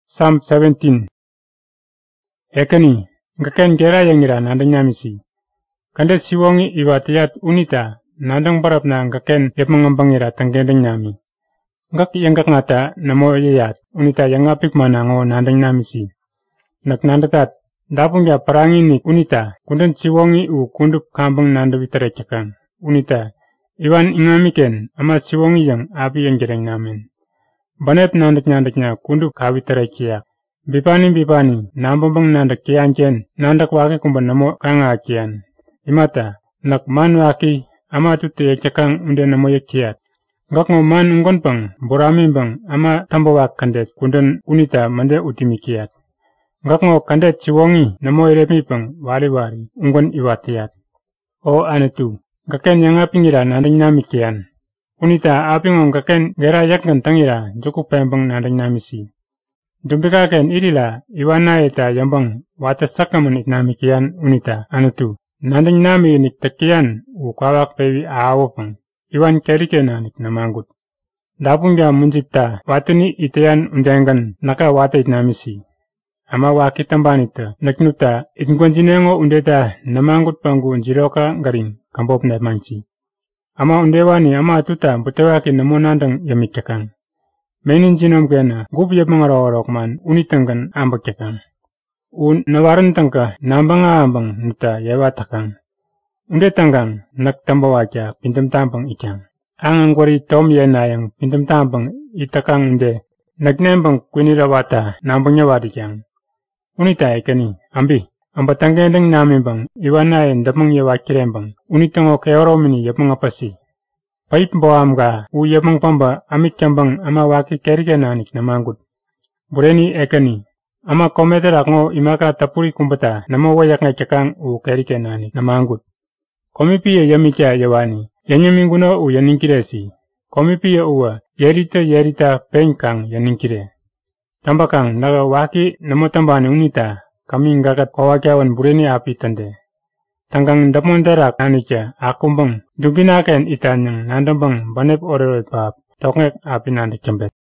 Psalm 17. Ekani, ngaken gera yangira nandang namisi. Kandet siwongi iwatiyat unita, nandang barap na ngaken yapmangambangira tanggendang nami. Ngak yanggak ngata namo yayat, unita yangapik manango nandang namisi. Naknandatat, dapung ya parangini unita, kundan siwongi u kundup kambang nandawitarechakang. Unita, iwan ingamiken, ama siwongi yang api yang jereng namen. Banep nandak-nandaknya kundup kawitarachiak. Bipani, nambambang nandak kianchen, nandak waki kumban namo kanga kian. Imata, nak man waki, ama tutu yakchakang unde namo yakiat. Ngak ngo man ungonpang, boramimbang, ama tambawak kandet kundan unita mande utimikiat. Ngak ngo kandet siwongi namo iremipang wari-wari, ungon iwatiyat. O anetu, ngaken yang apingira nandang namikian. Unita apingong kaken gera yakgan tangira jukuk pembang nandang namisi. Dumbikaken irila iwana eta yambang watasakaman itnamikian unita anutu. Nandang nami niktakian ukawak pewi aawopang. Iwan kerikena niknamangut. Dapungja munjikta watani itayan undangan naka wata itnamisi. Ama wakitambanita naknuta itngwanjinengo undeta namangut pangu jiroka garing kambop na manchi. Ama undewani ama tuta butewaki namo nandang yamikakang. Menin jinom kena gup yapmangarorok man unitangan ambakakang. Nawaran tangka nambanga ambang nuta yawatakang. Unde tanggang naktambawaja pintam tampang ikang. Ang angkwari tom yenayang pintam tampang itakang unde nagnembang kwinirawata nambang yawadikang. Unita ikani ambi. Ambatanggendang namin bang iwanayan dapang yawakirembang unitango kayoromini yapangapasi. Paip boam ga u yapang pamba amit kambang ama waki kerike nanik namangut. Bureni ekani ama kometerak ngo imaka tapuri kumbata nama wayak ngakakang u kerike nanik namangut. Komipi yamikya yawani yanyaminguna u yaninkiresi. Komipi uwa yerita penkang yaninkire. Tambakang naga waki namo tambani unita. Kami ngagat kawakyawan bureni api tande. Tanggang damondarak nanikya akumbang dubinaken itanyang nandambang banep orewet pap tokngek api nandik jambet.